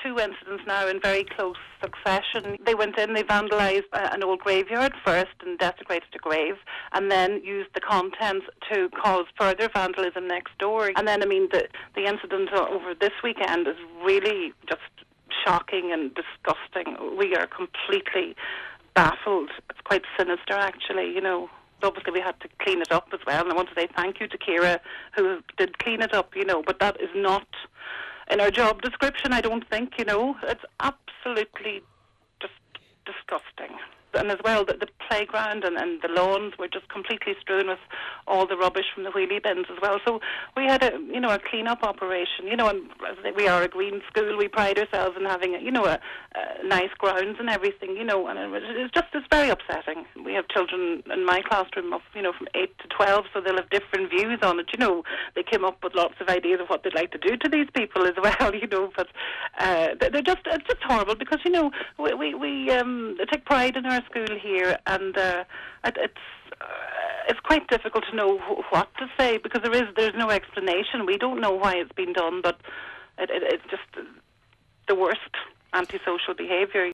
two incidents now in very close succession. They went in, they vandalised an old graveyard first and desecrated a grave, and then used the contents to cause further vandalism next door. And then, I mean, the incident over this weekend is really just shocking and disgusting. We are completely baffled. It's quite sinister, actually, you know. Obviously, we had to clean it up as well, and I want to say thank you to Ciara, who did clean it up, you know, but that is not in our job description, I don't think, you know. It's absolutely just disgusting. And as well, the playground and the lawns were just completely strewn with all the rubbish from the wheelie bins as well. So we had a clean-up operation, you know, and we are a green school. We pride ourselves in having, a nice grounds and everything, you know, and it's very upsetting. We have children in my classroom of, from 8 to 12, so they'll have different views on it, you know. They came up with lots of ideas of what they'd like to do to these people as well, you know, but it's just horrible because, you know, we take pride in our school here, and it's quite difficult to know what to say because there's no explanation. We don't know why it's been done, but it's just the worst antisocial behaviour.